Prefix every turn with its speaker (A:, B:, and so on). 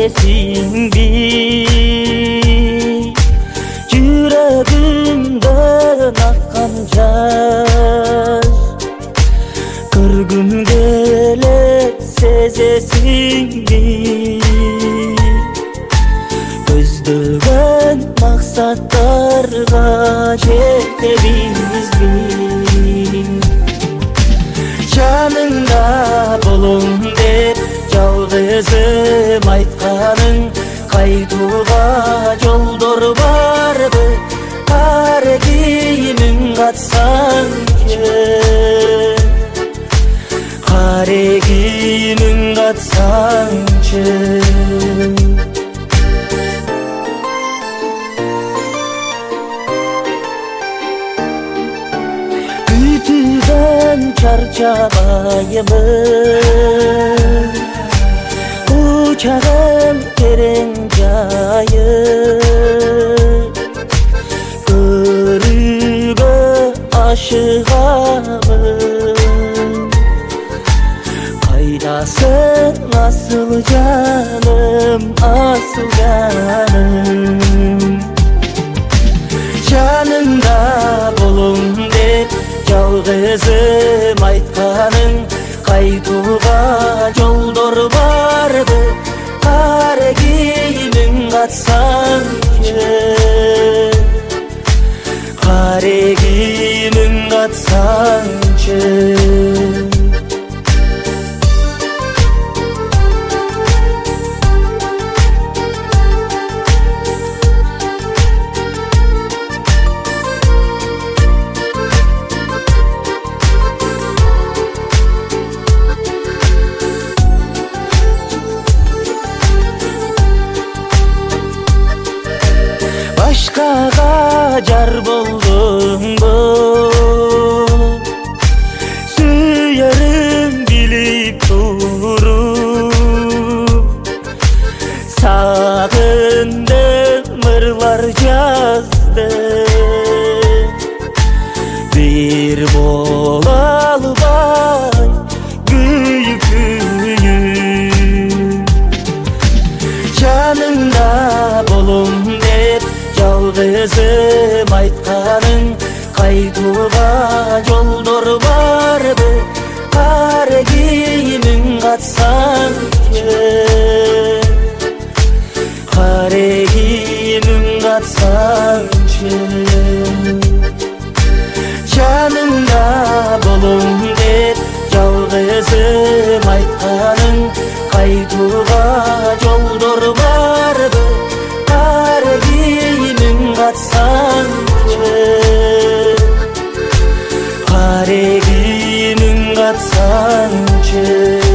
A: сезесиңби жүрөгүмдөн аккан жаш көргүм келет сезесиңби көздөгөн максаттарга жетебизби жаныңда болом деп жалгызым айтканың кайтууга жолдор барбы ар кийимиң катсаңчы ар кийимиң катсаңчы күтүүдөн чарчабайбын учагым терең жайып көрүүгө ашыгамын кайдасың асыл жаным асыл жаным жаныңда болом деп жалгызым айтканың кайтууга жолдор барбы ар кийимиң катсаңчы ар кийимиң катсаңчы башкага жар болдуңбу сүйөрүм билип туруп сагындым ырлар жаздым бир бола албай күйүп жаныңда болом деп жалгызым айтканың кайтууга жолдор барбы ар кийимиң катсаңчы ар кийимиң катсаңчы жаныңда болом деп жалгызым айтканың кайтууга жолдор барбы ар кийимиң катсаңчы ар кийимиң катсаңчы